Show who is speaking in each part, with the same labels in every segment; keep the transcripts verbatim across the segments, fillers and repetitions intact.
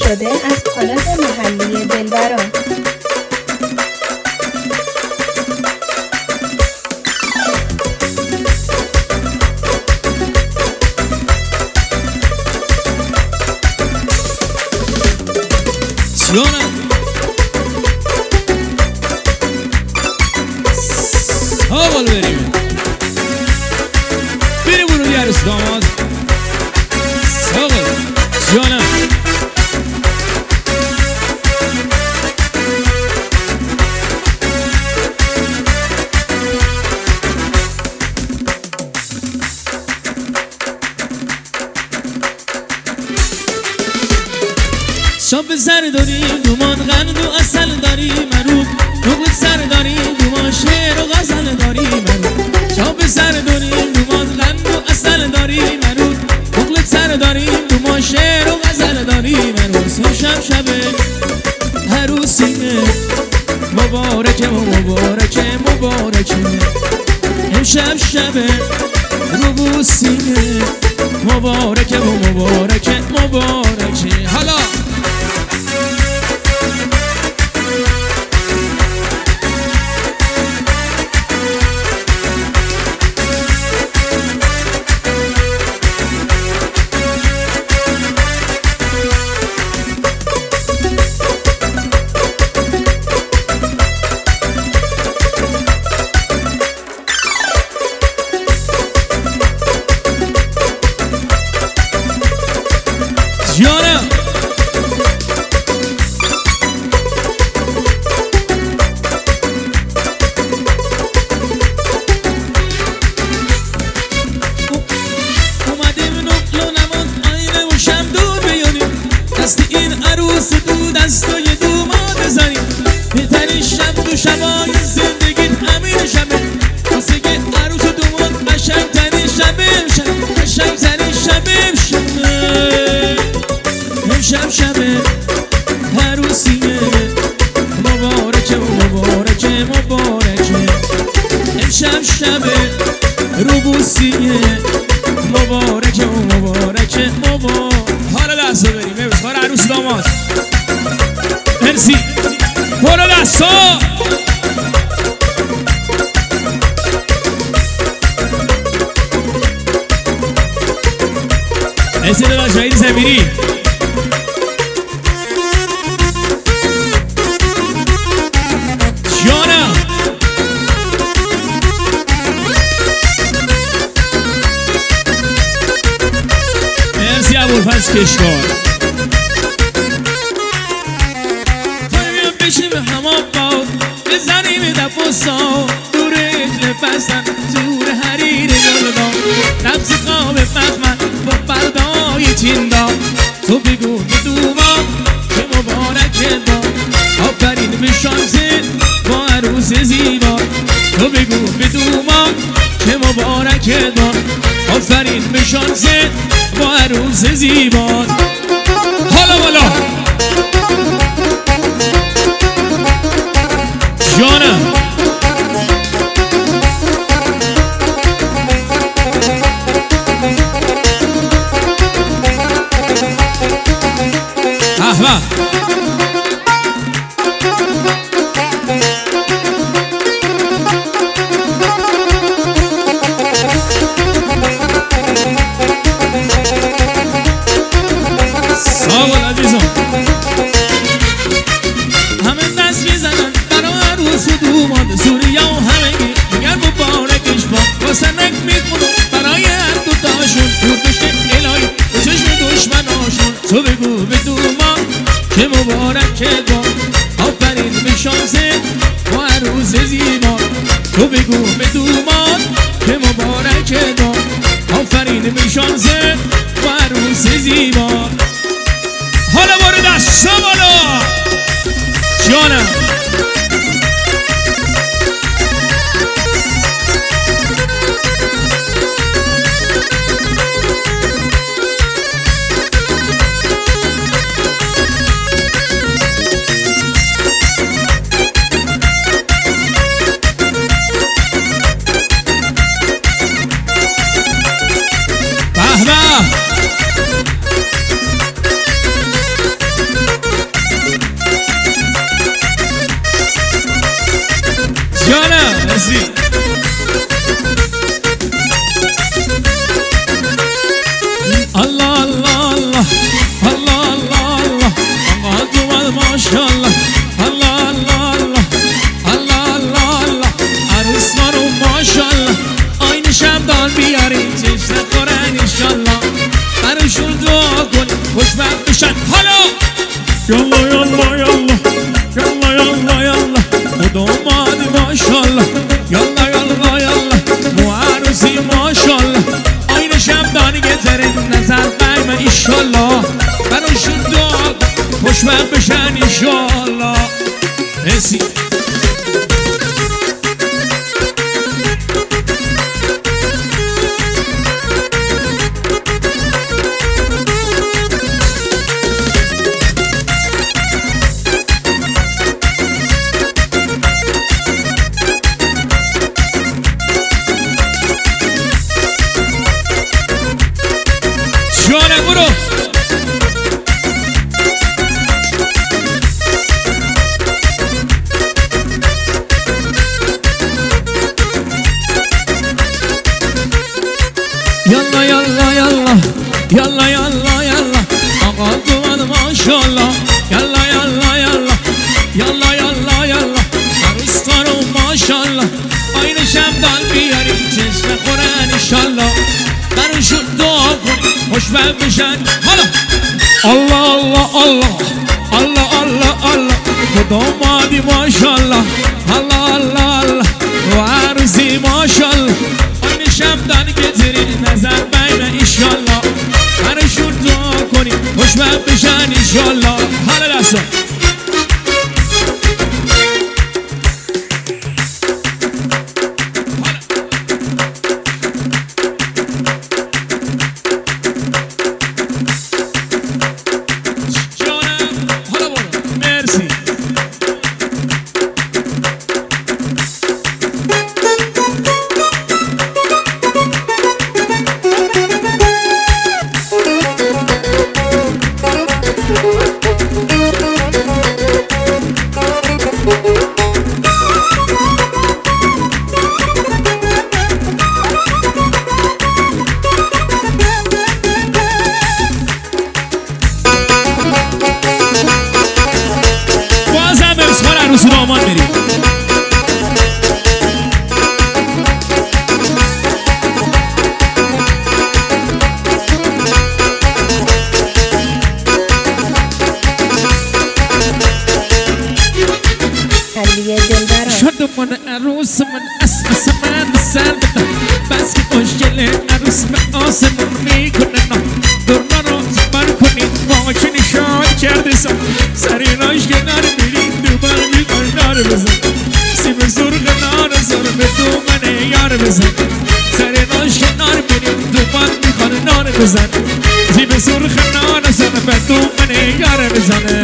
Speaker 1: شده از کانال محلی دلبران.
Speaker 2: جانم آقل بریم بریم برو عروس داماد آقل جانم شاب سر داریم دومان قند و اصل داریم مرو نقل سر داریم دومان شعر و غزل داریم مرو شاب سر داریم دومان قند و اصل داریم مرو نقل سر داریم دومان شعر و غزل داریم مرو سو شب شبه عروسیه مبارکه و مبارکه مبارکه امشب شبه روبوسیه مبارکه و مبارکه مبارکه حالا جانم اومدیم نقل و نمان آینه و شمدون بیانیم دست این عروس دو دستای دوماد بزنیم بهترین شب دو شبای زندگی همین شبه واسه که عروس دوماد قشنگترین شبه امشب قشنگترین شبه امشب امشب شبه عروسیه مبارکه و مبارکه مبارکه امشب شبه روبوسیه مبارکه و مبارکه مبارکه حالا لحظه بریم امروز کار عروس داماد مرسی برو لحظه مرسی داداش شهید زمیری جانم مرسی ابوالفضل کشکار پاییم بشیم همان باد بزنیم دف و سا دور اجل بستن زور حریر گلدان نبز خواب مخمن با بردای چیندان تو بگو به دومان که مبارک باد آفرین به شانست با عروس زیبا تو بگو به دومان که مبارک باد آفرین به شانست با عروس زیبا حالا بالا جانم احمد سلام عزیزم همه دست میزنن برای عروس و دومان سوریا و همگی میگن مبارکش با واسه نک میخونن برای هر دوتاشون دور بشه الهی به چشم دشمناشون تو بگو به دومان که مبارک با آفرین به شانست با عروس زیبا تو بگو به دومان که مبارک با آفرین به شانست با عروس زیبا حالا برو دست بالا جانم به به بشن حالا یالا یالا یالا یالا یالا یالا خدا اومد ماشالله یالا یالا یالا مو عروسی ماشالله آین شمدان گذره نظر بیم ایشالله براشون دعا خوشبخت بشن ایشالله مرسی جانه برو یالا یالا یالا یالا یالا یالا آقا دومد ماشالله یالا یالا یالا یالا یالا یالا عروس خانم ماشالله آین شمدان بیاری چشم خورن ایشالله براشون دعا کنی خوشبخت بشن حالا الله الله الله الله الله الله خدا اومدی ماشالله الله الله الله و عروسی ماشالله آین شمدان گذری نظر بین ایشالله براشون دعا کنی خوشبخت بشن ایشالله حالا دستا عروسی داماد بریم شد من عروس من اسم من سر بده بس که خوشگله عروس به آسمون میکنه دورنا رو زبر کنید ماشین شاد کرده سا سری راش کنار برید دوبار میکن نار بزن سیب سرخ نار سر به تو من یار بزن سری راش کنار برید دوبار میکن نار بزن سیب سرخ نار سر به تو من یار بزنه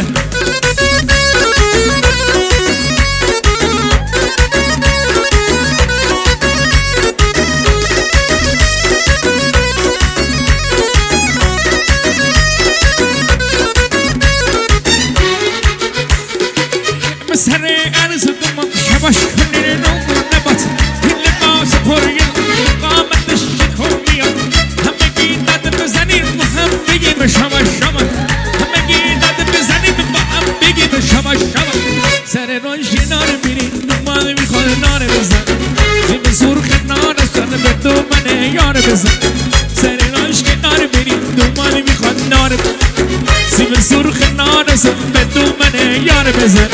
Speaker 2: سر عرض دمان شباش کنین نمون نبات این لباس پریل قامتش شکم میاد همگی داد بزنیم و هم بگیم شما شما همگی داد بزنیم و هم بگیم شما شما سر رانش نار میرین دمان میخواد نار بزن زیب سرخ نار سر به تو من یار بزن سر رانش نار میرین دمان میخواد نار زیب سرخ نار سر به تو من یار بزن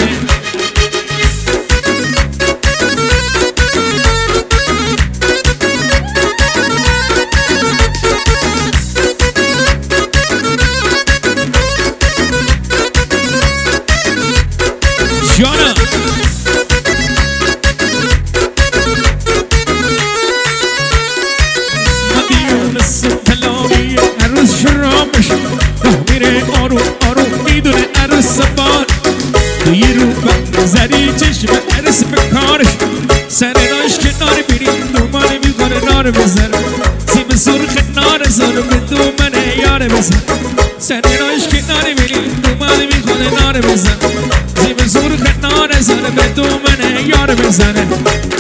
Speaker 2: جانا مدیون سپلاوی عروس شرامش راه میره آروم آروم میدونه عروس بار توی رو بزری چشم عروس بکارش سر راش کنار بریم دومان میکنه نار بزن سیب سرخ نار سر به تو من یار بزن سر راش کنار بریم دومان میکنه نار بزن سیب سرخ نار سر به تو من یار بزنه